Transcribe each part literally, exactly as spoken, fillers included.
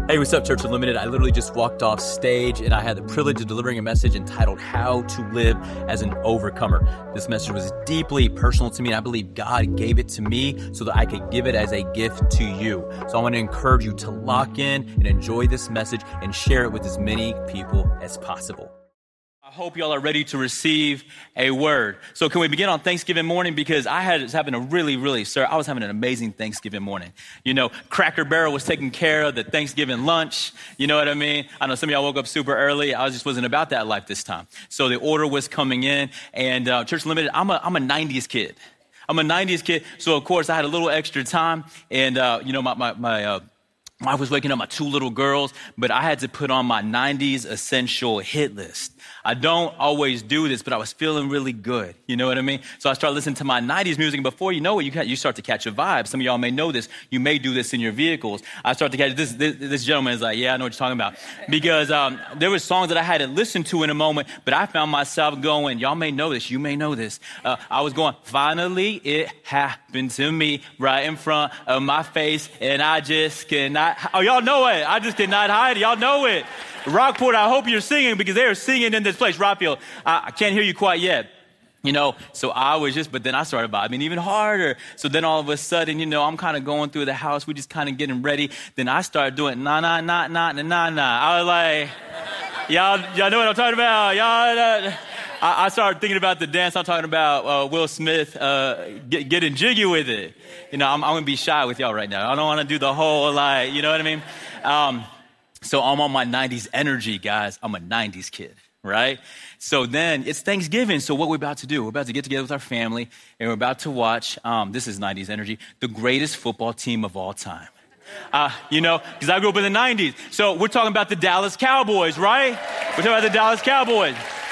Hey, what's up, Church Unlimited? I literally just walked off stage and I had the privilege of delivering a message entitled How to Live as an Overcomer. This message was deeply personal to me, and I believe God gave it to me so that I could give it as a gift to you. So I want to encourage you to lock in and enjoy this message and share it with as many people as possible. I hope y'all are ready to receive a word. So can we begin on Thanksgiving morning? Because I had was having a really, really, sir, I was having an amazing Thanksgiving morning. You know, Cracker Barrel was taking care of the Thanksgiving lunch. You know what I mean? I know some of y'all woke up super early. I just wasn't about that life this time. So the order was coming in, and uh, Church Unlimited, I'm a, I'm a nineties kid. I'm a nineties kid. So of course I had a little extra time, and uh, you know, my, my, my, uh, I was waking up my two little girls, but I had to put on my nineties essential hit list. I don't always do this, but I was feeling really good. You know what I mean? So I started listening to my nineties music, and before you know it, you, ca- you start to catch a vibe. Some of y'all may know this. You may do this in your vehicles. I start to catch this. This, this gentleman is like, yeah, I know what you're talking about. Because um, there were songs that I hadn't listened to in a moment, but I found myself going, y'all may know this. You may know this. Uh, I was going, finally, it happened to me right in front of my face, and I just cannot. Oh, y'all know it. I just cannot hide it. Y'all know it. Rockport, I hope you're singing, because they are singing in this place. Raphael, I, I can't hear you quite yet. You know, so I was just, but then I started vibing even harder. So then all of a sudden, you know, I'm kind of going through the house. We're just kind of getting ready. Then I started doing nah, nah, nah, nah, nah, nah, nah. I was like, y'all, y'all know what I'm talking about. Y'all, uh, I, I started thinking about the dance. I'm talking about uh, Will Smith uh, get, getting jiggy with it. You know, I'm, I'm going to be shy with y'all right now. I don't want to do the whole, like, you know what I mean? Um, So I'm on my nineties energy, guys. I'm a nineties kid, right? So then it's Thanksgiving. So what we're about to do, we're about to get together with our family, and we're about to watch, um, this is nineties energy, the greatest football team of all time. Uh, you know, because I grew up in the nineties. So we're talking about the Dallas Cowboys, right? We're talking about the Dallas Cowboys.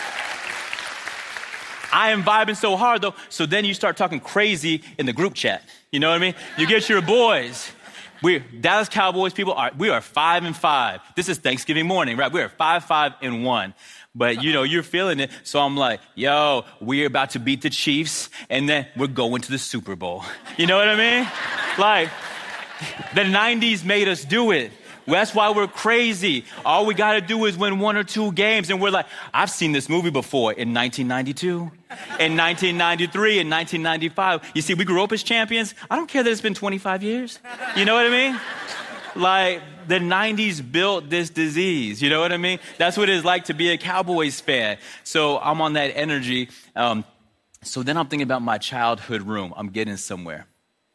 I am vibing so hard, though. So then you start talking crazy in the group chat. You know what I mean? You get your boys. We're Dallas Cowboys people are, we are five and five. This is Thanksgiving morning, right? We are five, five and one. But you know, you're feeling it. So I'm like, yo, we're about to beat the Chiefs, and then we're going to the Super Bowl. You know what I mean? Like, the nineties made us do it. That's why we're crazy. All we got to do is win one or two games. And we're like, I've seen this movie before in nineteen ninety-two, in nineteen ninety-three, in nineteen ninety-five. You see, we grew up as champions. I don't care that it's been twenty-five years. You know what I mean? Like, the nineties built this disease. You know what I mean? That's what it's like to be a Cowboys fan. So I'm on that energy. Um, so then I'm thinking about my childhood room. I'm getting somewhere.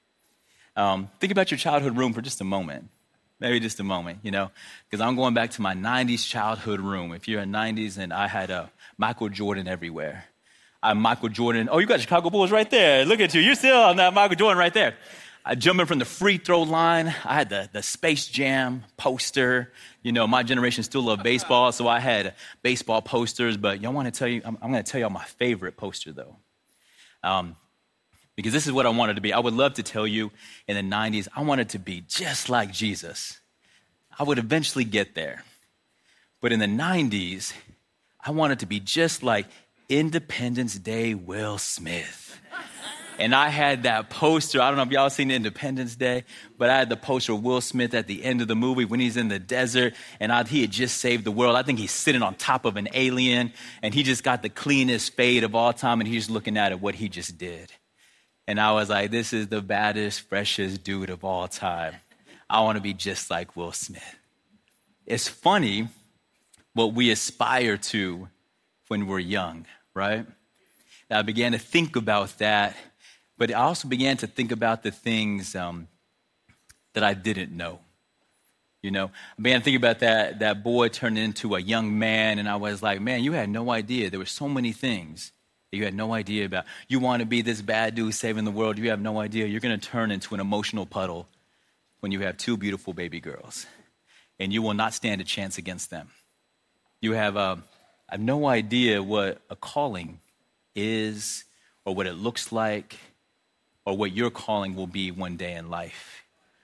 Um, think about your childhood room for just a moment. Maybe just a moment, you know, because I'm going back to my nineties childhood room. If you're in nineties, and I had uh, Michael Jordan everywhere. I'm Michael Jordan. Oh, you got Chicago Bulls right there. Look at you. You're still on that Michael Jordan right there. I jumping from the free throw line. I had the, the Space Jam poster. You know, my generation still loved baseball, so I had baseball posters. But y'all want to tell you, I'm, I'm going to tell y'all my favorite poster, though. Um, Because this is what I wanted to be. I would love to tell you in the nineties, I wanted to be just like Jesus. I would eventually get there. But in the nineties, I wanted to be just like Independence Day Will Smith. And I had that poster. I don't know if y'all seen Independence Day, but I had the poster of Will Smith at the end of the movie when he's in the desert, and I, he had just saved the world. I think he's sitting on top of an alien, and he just got the cleanest fade of all time, and he's just looking at it, what he just did. And I was like, this is the baddest, freshest dude of all time. I want to be just like Will Smith. It's funny what we aspire to when we're young, right? And I began to think about that, but I also began to think about the things um, that I didn't know. You know, I began to think about that, that boy turning into a young man, and I was like, man, you had no idea. There were so many things that you had no idea about. You want to be this bad dude saving the world. You have no idea. You're going to turn into an emotional puddle when you have two beautiful baby girls, and you will not stand a chance against them. You have, uh, I have no idea what a calling is, or what it looks like, or what your calling will be one day in life.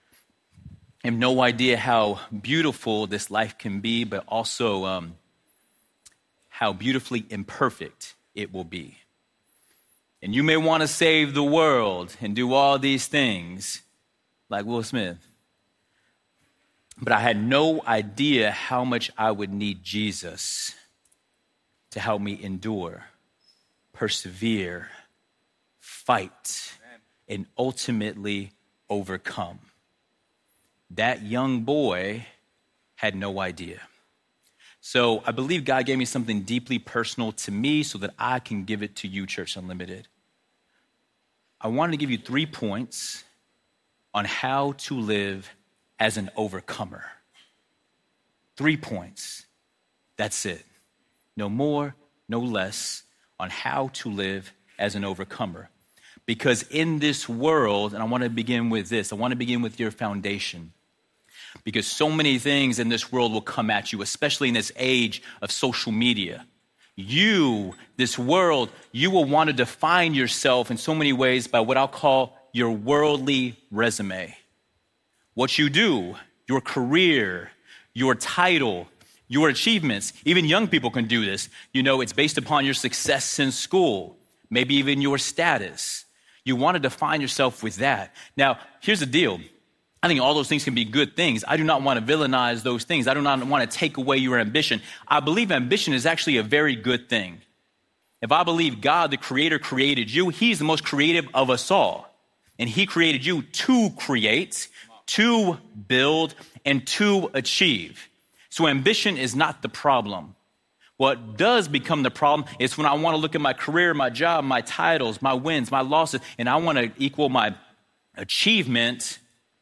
I have no idea how beautiful this life can be, but also um, how beautifully imperfect it will be. And you may want to save the world and do all these things like Will Smith. but I had no idea how much I would need Jesus to help me endure, persevere, fight, and ultimately overcome. That young boy had no idea. So I believe God gave me something deeply personal to me so that I can give it to you, Church Unlimited. I wanted to give you three points on how to live as an overcomer. Three points. That's it. No more, no less, on how to live as an overcomer. Because in this world, and I want to begin with this, I want to begin with your foundation. Because so many things in this world will come at you, especially in this age of social media. You, this world, you will want to define yourself in so many ways by what I'll call your worldly resume. What you do, your career, your title, your achievements. Even young people can do this. You know, it's based upon your success in school, maybe even your status. You want to define yourself with that. Now, here's the deal. I think all those things can be good things. I do not want to villainize those things. I do not want to take away your ambition. I believe ambition is actually a very good thing. If I believe God, the Creator, created you, He's the most creative of us all. And He created you to create, to build, and to achieve. So ambition is not the problem. What does become the problem is when I want to look at my career, my job, my titles, my wins, my losses, and I want to equal my achievement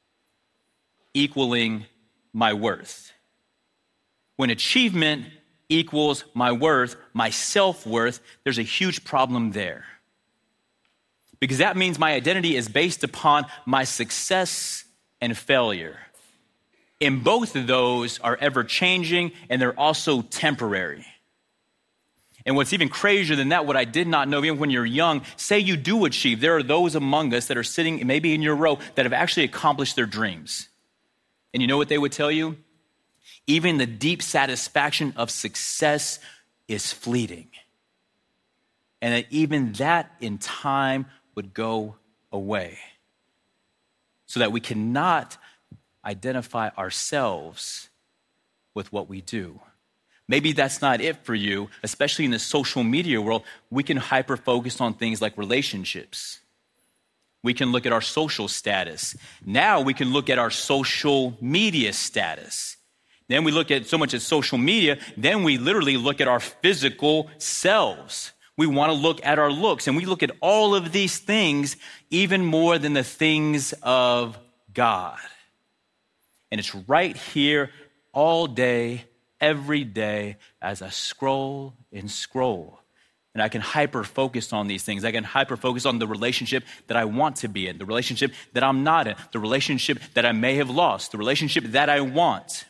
equaling my worth. When achievement equals my worth, my self-worth, there's a huge problem there. Because that means my identity is based upon my success and failure. And both of those are ever-changing, and they're also temporary. And what's even crazier than that, what I did not know, even when you're young, say you do achieve. There are those among us that are sitting maybe in your row that have actually accomplished their dreams. And you know what they would tell you? Even the deep satisfaction of success is fleeting. And that even that in time would go away. So that we cannot identify ourselves with what we do. Maybe that's not it for you, especially in the social media world. We can hyper-focus on things like relationships. We can look at our social status. Now we can look at our social media status. Then we look at so much at social media, then we literally look at our physical selves. We want to look at our looks, and we look at all of these things even more than the things of God. And it's right here all day, every day, as I scroll and scroll. And I can hyper-focus on these things. I can hyper-focus on the relationship that I want to be in, the relationship that I'm not in, the relationship that I may have lost, the relationship that I want.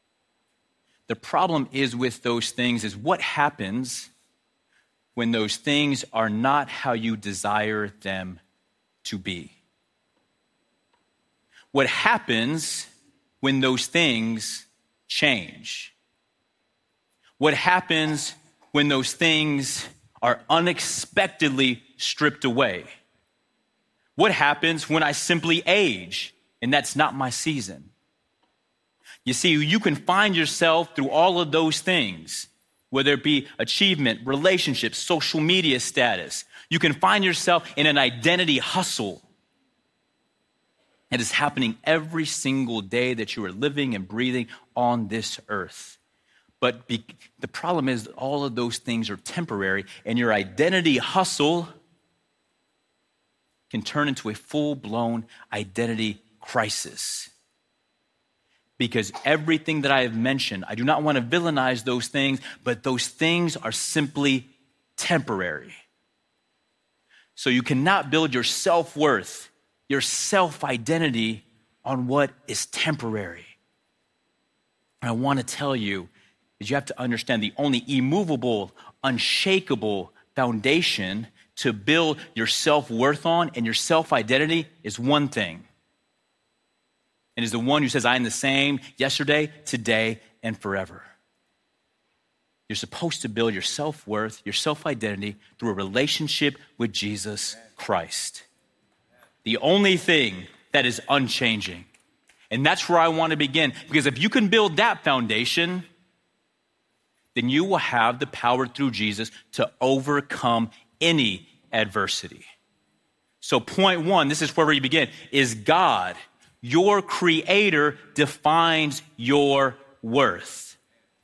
The problem is with those things is what happens when those things are not how you desire them to be. What happens when those things change? What happens when those things are unexpectedly stripped away? What happens when I simply age and that's not my season? You see, you can find yourself through all of those things, whether it be achievement, relationships, social media status. You can find yourself in an identity hustle. It is happening every single day that you are living and breathing on this earth. But be, the problem is that all of those things are temporary, and your identity hustle can turn into a full-blown identity crisis. Because everything that I have mentioned, I do not want to villainize those things, but those things are simply temporary. So you cannot build your self-worth, your self-identity on what is temporary. And I want to tell you is you have to understand the only immovable, unshakable foundation to build your self-worth on and your self-identity is one thing. And is the one who says, I am the same yesterday, today, and forever. You're supposed to build your self-worth, your self-identity through a relationship with Jesus Christ. The only thing that is unchanging. And that's where I want to begin. Because if you can build that foundation, then you will have the power through Jesus to overcome any adversity. So point one, this is where we begin, is God, your creator, defines your worth.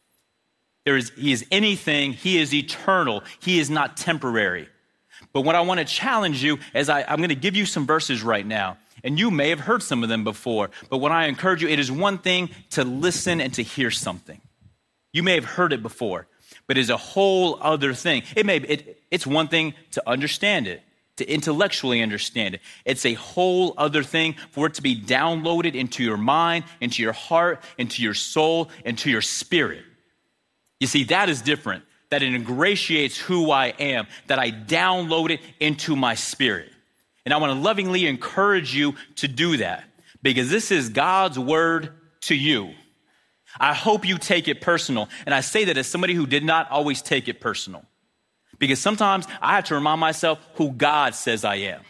There is, he is anything, he is eternal, he is not temporary. But what I want to challenge you is I, I'm going to give you some verses right now, and you may have heard some of them before, but what I encourage you, it is one thing to listen and to hear something. You may have heard it before, but it's a whole other thing. It may, it, it's one thing to understand it, to intellectually understand it. It's a whole other thing for it to be downloaded into your mind, into your heart, into your soul, into your spirit. You see, that is different. That it ingratiates who I am, that I download it into my spirit. And I want to lovingly encourage you to do that because this is God's word to you. I hope you take it personal. And I say that as somebody who did not always take it personal. Because sometimes I have to remind myself who God says I am.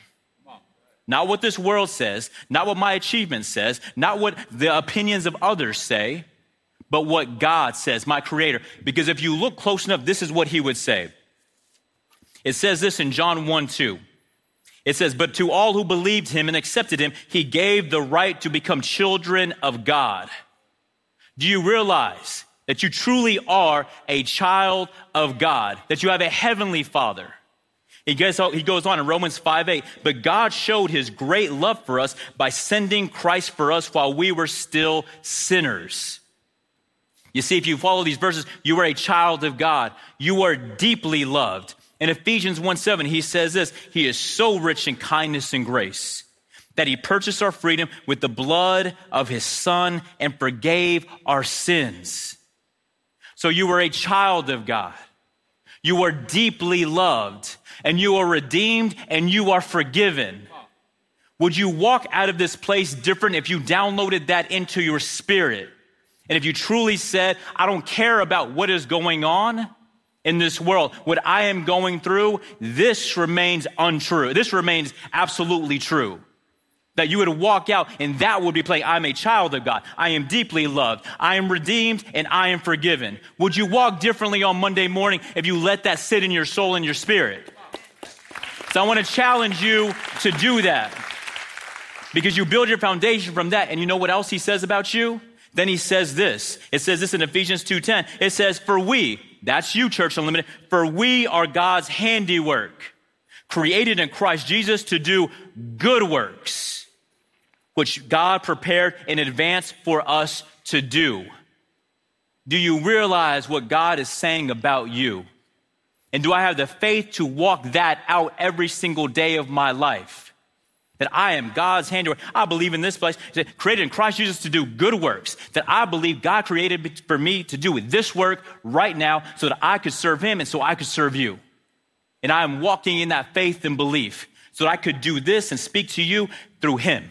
Not what this world says, not what my achievement says, not what the opinions of others say, but what God says, my creator. Because if you look close enough, this is what he would say. It says this in John one two. It says, but to all who believed him and accepted him, he gave the right to become children of God. Do you realize that you truly are a child of God, that you have a heavenly Father? He goes, he goes on in Romans five eight, but God showed his great love for us by sending Christ for us while we were still sinners. You see, if you follow these verses, you are a child of God. You are deeply loved. In Ephesians one seven, he says this, he is so rich in kindness and grace that he purchased our freedom with the blood of his son and forgave our sins. So you are a child of God. You are deeply loved and you are redeemed and you are forgiven. Would you walk out of this place different if you downloaded that into your spirit? And if you truly said, I don't care about what is going on in this world, what I am going through, this remains untrue. This remains absolutely true. That you would walk out and that would be playing, I'm a child of God. I am deeply loved. I am redeemed and I am forgiven. Would you walk differently on Monday morning if you let that sit in your soul and your spirit? So I want to challenge you to do that because you build your foundation from that. And you know what else he says about you? Then he says this. It says this in Ephesians two ten. It says, for we, that's you, Church Unlimited, for we are God's handiwork, created in Christ Jesus to do good works, which God prepared in advance for us to do. Do you realize what God is saying about you? And do I have the faith to walk that out every single day of my life? That I am God's handiwork. I believe in this place, created in Christ Jesus to do good works. That I believe God created for me to do this work right now so that I could serve him and so I could serve you. And I am walking in that faith and belief so that I could do this and speak to you through him.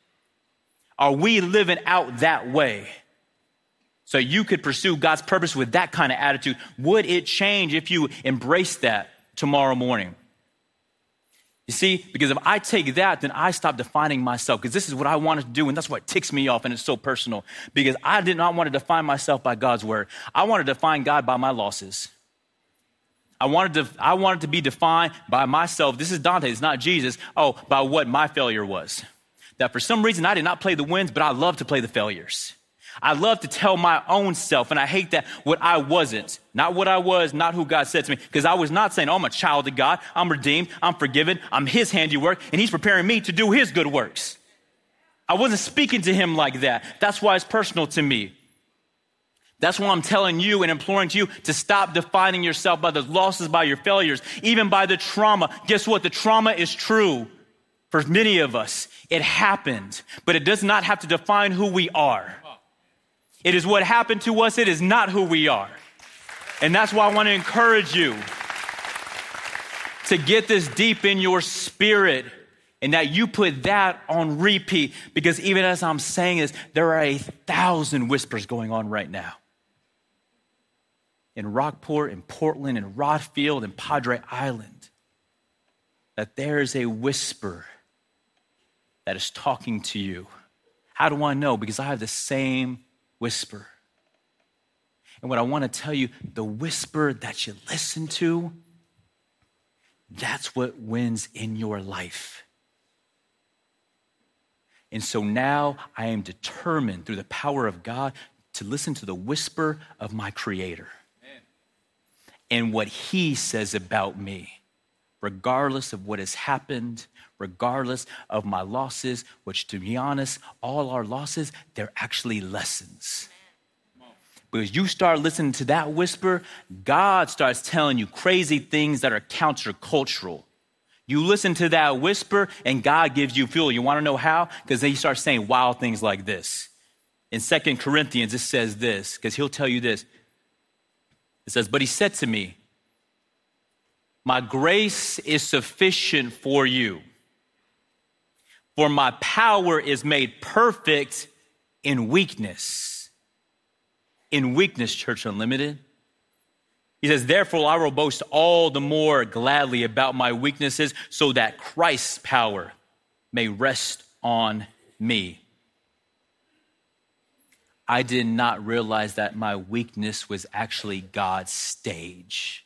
Are we living out that way? So you could pursue God's purpose with that kind of attitude. Would it change if you embrace that tomorrow morning? You see, because if I take that, then I stop defining myself because this is what I wanted to do and that's what ticks me off and it's so personal because I did not want to define myself by God's word. I wanted to define God by my losses. I wanted to, I wanted to be defined by myself. This is Dante, it's not Jesus. Oh, by what my failure was. That for some reason I did not play the wins, but I love to play the failures. I love to tell my own self, and I hate that what I wasn't, not what I was, not who God said to me, because I was not saying, oh, I'm a child of God, I'm redeemed, I'm forgiven, I'm his handiwork, and he's preparing me to do his good works. I wasn't speaking to him like that. That's why it's personal to me. That's why I'm telling you and imploring to you to stop defining yourself by the losses, by your failures, even by the trauma. Guess what? The trauma is true for many of us. It happened, but it does not have to define who we are. It is what happened to us. It is not who we are. And that's why I want to encourage you to get this deep in your spirit and that you put that on repeat. Because even as I'm saying this, there are a thousand whispers going on right now. In Rockport, in Portland, in Rodfield, in Padre Island. That there is a whisper that is talking to you. How do I know? Because I have the same whisper. And what I want to tell you, the whisper that you listen to, that's what wins in your life. And so now I am determined through the power of God to listen to the whisper of my Creator. Amen. And what He says about me, regardless of what has happened, regardless of my losses, which to be honest, all our losses, they're actually lessons. Because you start listening to that whisper, God starts telling you crazy things that are countercultural. You listen to that whisper and God gives you fuel. You want to know how? Because then he starts saying wild things like this. In Second Corinthians, it says this, because he'll tell you this. It says, but he said to me, my grace is sufficient for you, for my power is made perfect in weakness. In weakness, Church Unlimited. He says, therefore, I will boast all the more gladly about my weaknesses so that Christ's power may rest on me. I did not realize that my weakness was actually God's stage.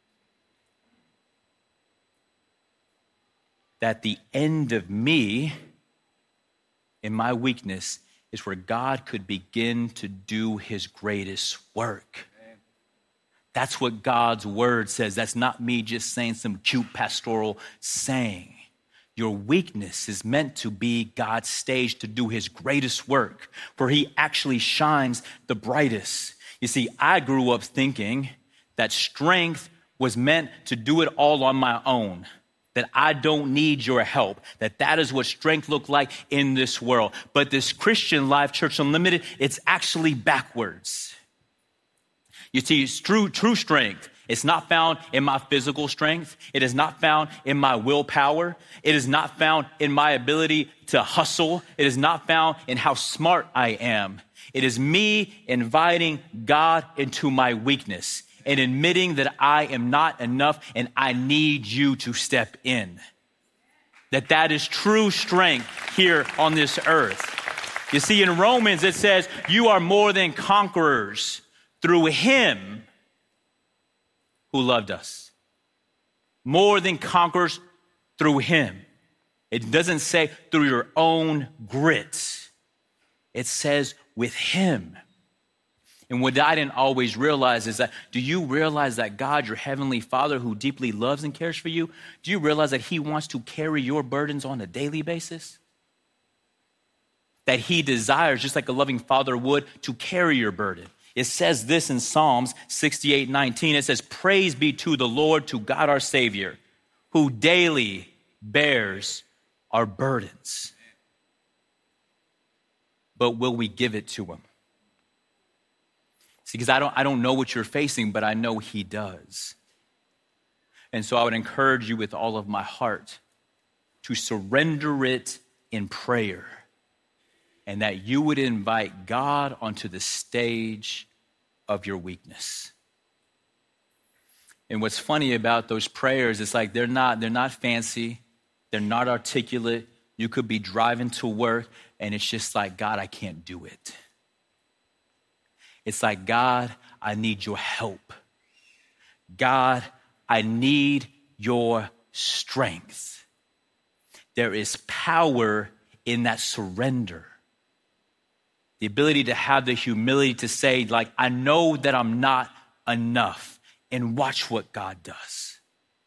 That the end of me in my weakness is where God could begin to do his greatest work. That's what God's word says. That's not me just saying some cute pastoral saying. Your weakness is meant to be God's stage to do his greatest work, for he actually shines the brightest. You see, I grew up thinking that strength was meant to do it all on my own, that I don't need your help, that that is what strength looked like in this world. But this Christian life, Church Unlimited, it's actually backwards. You see, true, true strength, it's not found in my physical strength. It is not found in my willpower. It is not found in my ability to hustle. It is not found in how smart I am. It is me inviting God into my weakness and admitting that I am not enough and I need you to step in. That that is true strength here on this earth. You see, in Romans, it says, you are more than conquerors through him who loved us. More than conquerors through him. It doesn't say through your own grit. It says with him. And what I didn't always realize is that, do you realize that God, your heavenly Father who deeply loves and cares for you, do you realize that he wants to carry your burdens on a daily basis? That he desires, just like a loving father would, to carry your burden. It says this in Psalms sixty-eight nineteen. It says, praise be to the Lord, to God our Savior, who daily bears our burdens. But will we give it to him? See, because I don't, I don't know what you're facing, but I know he does. And so I would encourage you with all of my heart to surrender it in prayer, and that you would invite God onto the stage of your weakness. And what's funny about those prayers, it's like they're not, they're not fancy, they're not articulate. You could be driving to work and it's just like, God, I can't do it. It's like, God, I need your help. God, I need your strength. There is power in that surrender. The ability to have the humility to say, like, I know that I'm not enough, and watch what God does.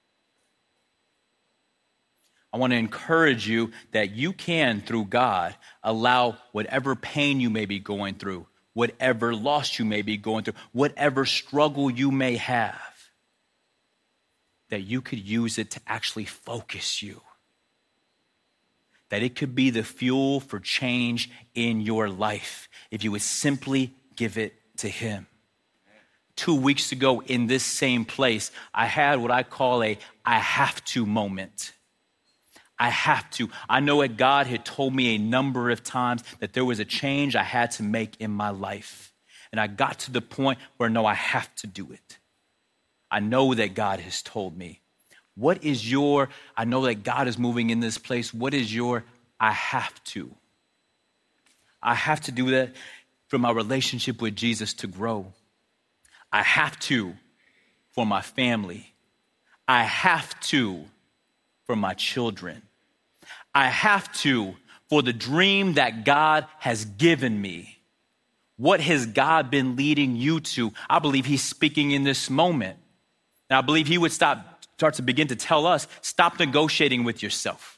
I want to encourage you that you can, through God, allow whatever pain you may be going through, whatever loss you may be going through, whatever struggle you may have, that you could use it to actually focus you. That it could be the fuel for change in your life if you would simply give it to him. Two weeks ago in this same place, I had what I call a I have to moment. I have to. I know that God had told me a number of times that there was a change I had to make in my life. And I got to the point where, no, I have to do it. I know that God has told me. What is your, I know that God is moving in this place. What is your, I have to? I have to do that for my relationship with Jesus to grow. I have to for my family. I have to for my children. I have to for the dream that God has given me. What has God been leading you to? I believe he's speaking in this moment. And I believe he would stop, start to begin to tell us, stop negotiating with yourself.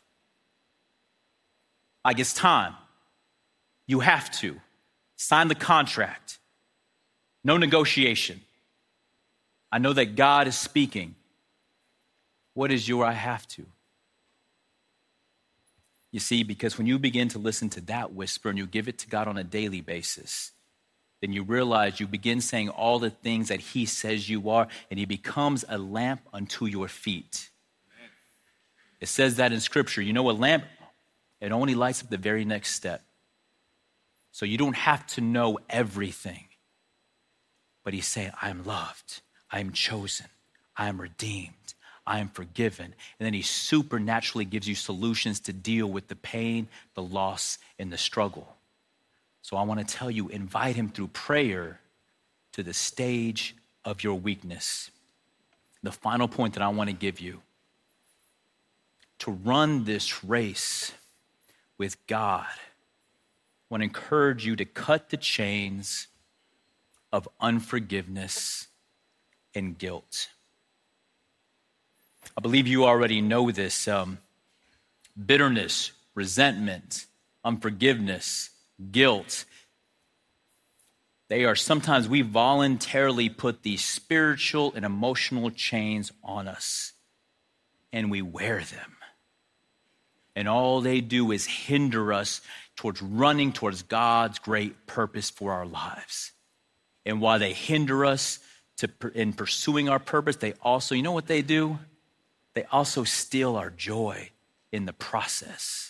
Like it's time. You have to sign the contract. No negotiation. I know that God is speaking. What is your I have to? You see, because when you begin to listen to that whisper and you give it to God on a daily basis, then you realize you begin saying all the things that he says you are, and he becomes a lamp unto your feet. Amen. It says that in scripture. You know, a lamp, it only lights up the very next step. So you don't have to know everything. But he's saying, I am loved. I am chosen. I am redeemed. I am forgiven. And then he supernaturally gives you solutions to deal with the pain, the loss, and the struggle. So I want to tell you, invite him through prayer to the stage of your weakness. The final point that I want to give you, to run this race with God, I want to encourage you to cut the chains of unforgiveness and guilt. I believe you already know this. Um, bitterness, resentment, unforgiveness, guilt. They are sometimes we voluntarily put these spiritual and emotional chains on us, and we wear them. And all they do is hinder us towards running towards God's great purpose for our lives. And while they hinder us to, in pursuing our purpose, they also, you know what they do? They also steal our joy in the process.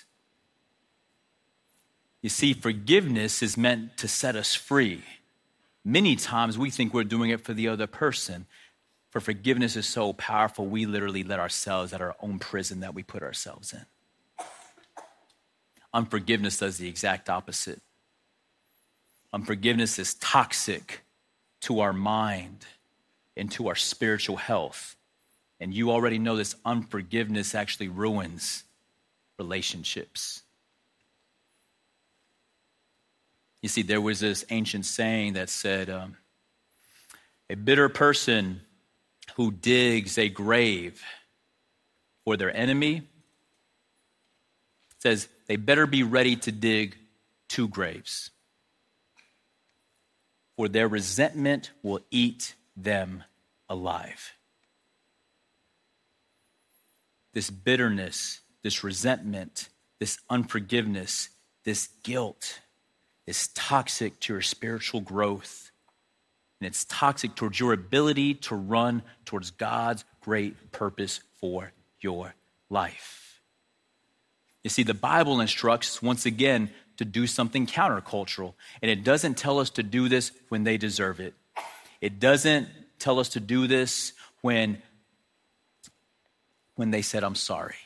You see, forgiveness is meant to set us free. Many times we think we're doing it for the other person. For forgiveness is so powerful, we literally let ourselves at our own prison that we put ourselves in. Unforgiveness does the exact opposite. Unforgiveness is toxic to our mind and to our spiritual health. And you already know this, unforgiveness actually ruins relationships. You see, there was this ancient saying that said, um, a bitter person who digs a grave for their enemy says they better be ready to dig two graves, for their resentment will eat them alive. This bitterness, this resentment, this unforgiveness, this guilt is toxic to your spiritual growth. And it's toxic towards your ability to run towards God's great purpose for your life. You see, the Bible instructs, once again, to do something countercultural. And it doesn't tell us to do this when they deserve it. It doesn't tell us to do this when, when they said, I'm sorry.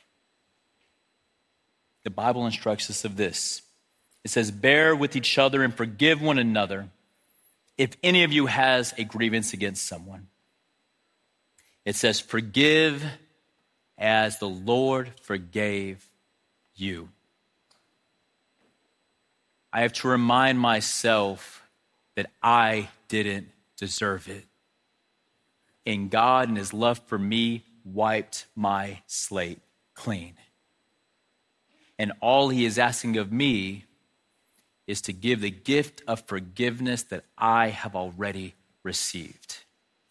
The Bible instructs us of this. It says, bear with each other and forgive one another if any of you has a grievance against someone. It says, forgive as the Lord forgave you. I have to remind myself that I didn't deserve it. And God, in his love for me, wiped my slate clean. And all he is asking of me is to give the gift of forgiveness that I have already received.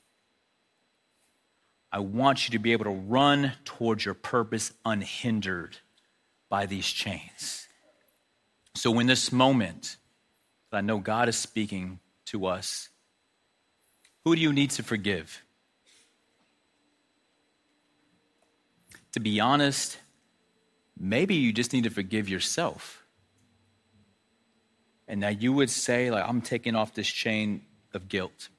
I want you to be able to run towards your purpose unhindered by these chains. So in this moment, that I know God is speaking to us, who do you need to forgive? To be honest, maybe you just need to forgive yourself. And now you would say, like, I'm taking off this chain of guilt.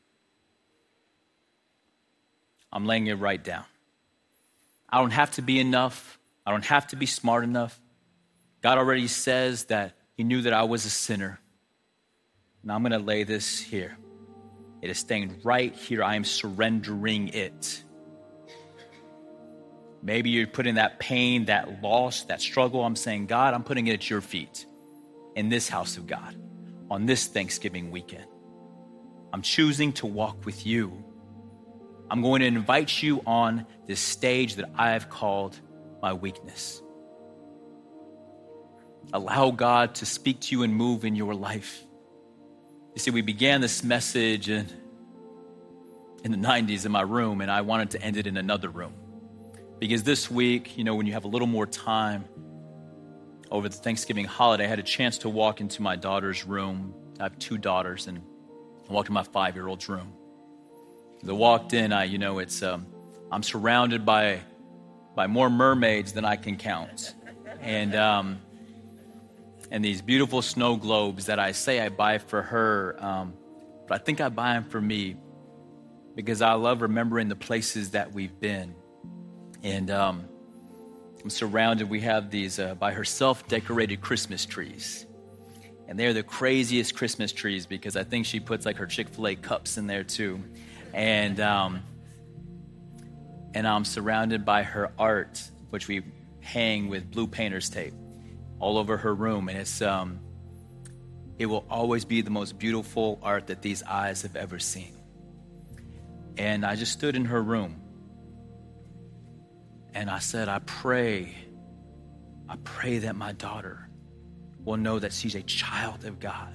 I'm laying it right down. I don't have to be enough. I don't have to be smart enough. God already says that he knew that I was a sinner. And I'm going to lay this here. It is staying right here. I am surrendering it. Maybe you're putting that pain, that loss, that struggle. I'm saying, God, I'm putting it at your feet in this house of God on this Thanksgiving weekend. I'm choosing to walk with you. I'm going to invite you on this stage that I have called my weakness. Allow God to speak to you and move in your life. You see, we began this message in, in the nineties in my room, and I wanted to end it in another room. Because this week, you know, when you have a little more time over the Thanksgiving holiday, I had a chance to walk into my daughter's room. I have two daughters, and I walked in my five-year-old's room. As I walked in, I, you know, it's um, I'm surrounded by by more mermaids than I can count, and um, and these beautiful snow globes that I say I buy for her, um, but I think I buy them for me because I love remembering the places that we've been. And um, I'm surrounded, we have these uh, by herself decorated Christmas trees. And they're the craziest Christmas trees because I think she puts like her Chick-fil-A cups in there too. And um, and I'm surrounded by her art, which we hang with blue painter's tape all over her room. And it's um, it will always be the most beautiful art that these eyes have ever seen. And I just stood in her room. And I said, I pray, I pray that my daughter will know that she's a child of God.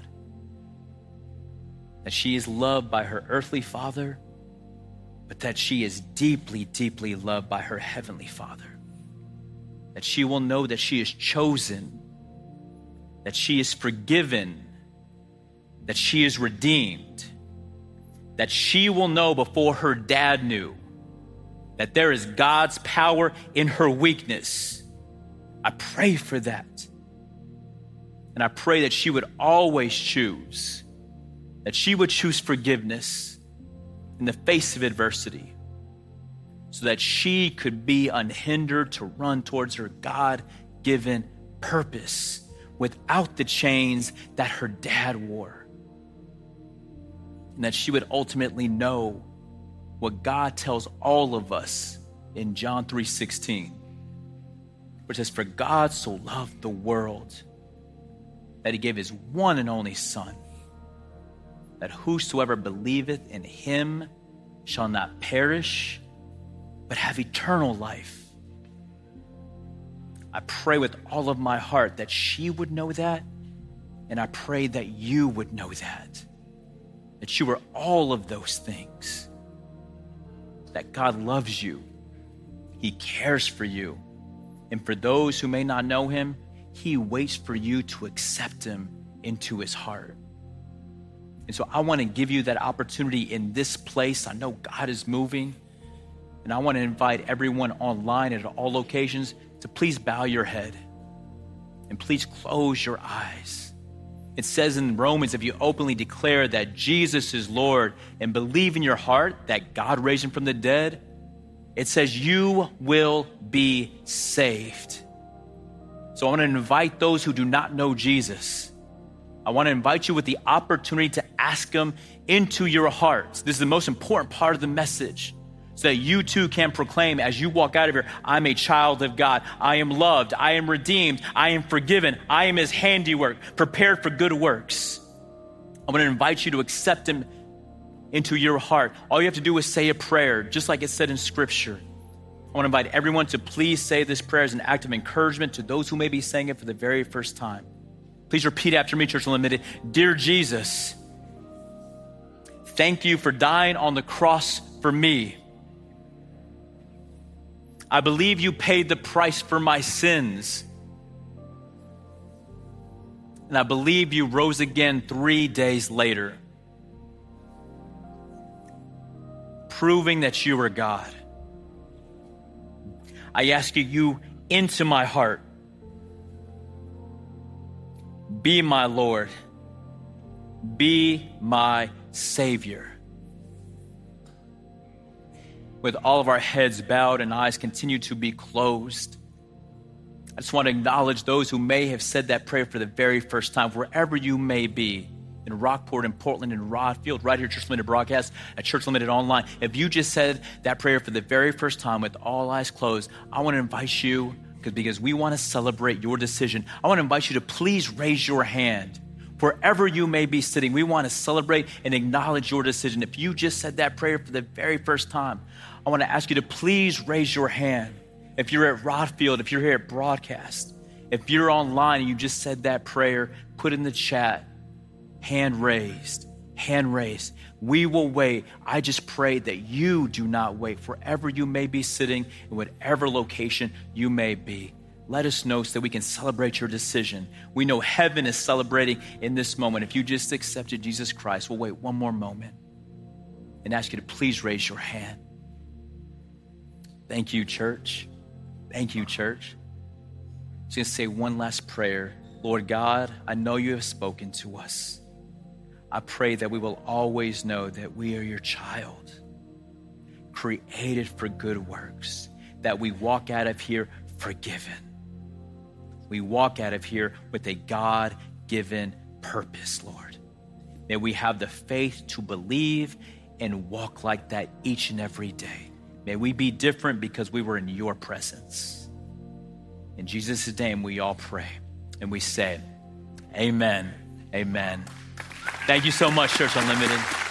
That she is loved by her earthly father, but that she is deeply, deeply loved by her heavenly Father. That she will know that she is chosen, that she is forgiven, that she is redeemed, that she will know before her dad knew that there is God's power in her weakness. I pray for that. And I pray that she would always choose, that she would choose forgiveness in the face of adversity so that she could be unhindered to run towards her God-given purpose without the chains that her dad wore. And that she would ultimately know what God tells all of us in John three sixteen, which says, for God so loved the world that he gave his one and only Son, that whosoever believeth in him shall not perish, but have eternal life. I pray with all of my heart that she would know that, and I pray that you would know that, that you are all of those things. That God loves you. He cares for you. And for those who may not know him, he waits for you to accept him into his heart. And so I want to give you that opportunity in this place. I know God is moving. And I want to invite everyone online at all locations to please bow your head. And please close your eyes. It says in Romans, if you openly declare that Jesus is Lord and believe in your heart that God raised him from the dead, it says you will be saved. So I want to invite those who do not know Jesus. I want to invite you with the opportunity to ask him into your hearts. This is the most important part of the message, so that you too can proclaim as you walk out of here, I'm a child of God. I am loved. I am redeemed. I am forgiven. I am his handiwork, prepared for good works. I'm going to invite you to accept him into your heart. All you have to do is say a prayer, just like it said in Scripture. I want to invite everyone to please say this prayer as an act of encouragement to those who may be saying it for the very first time. Please repeat after me, Church Unlimited. Dear Jesus, thank you for dying on the cross for me. I believe you paid the price for my sins. And I believe you rose again three days later, proving that you are God. I ask you, you into my heart. Be my Lord. Be my Savior. With all of our heads bowed and eyes continue to be closed, I just want to acknowledge those who may have said that prayer for the very first time, wherever you may be in Rockport, in Portland, in Rodfield, right here at Church Limited Broadcast, at Church Limited Online. If you just said that prayer for the very first time with all eyes closed, I want to invite you, because because we want to celebrate your decision. I want to invite you to please raise your hand. Wherever you may be sitting, we want to celebrate and acknowledge your decision. If you just said that prayer for the very first time, I want to ask you to please raise your hand. If you're at Rodfield, if you're here at Broadcast, if you're online and you just said that prayer, put in the chat, hand raised, hand raised. We will wait. I just pray that you do not wait. Wherever you may be sitting, in whatever location you may be, let us know so that we can celebrate your decision. We know heaven is celebrating in this moment. If you just accepted Jesus Christ, we'll wait one more moment and ask you to please raise your hand. Thank you, church. Thank you, church. I'm just going to say one last prayer. Lord God, I know you have spoken to us. I pray that we will always know that we are your child, created for good works, that we walk out of here forgiven. We walk out of here with a God-given purpose, Lord. May we have the faith to believe and walk like that each and every day. May we be different because we were in your presence. In Jesus' name, we all pray and we say, amen, amen. Thank you so much, Church Unlimited.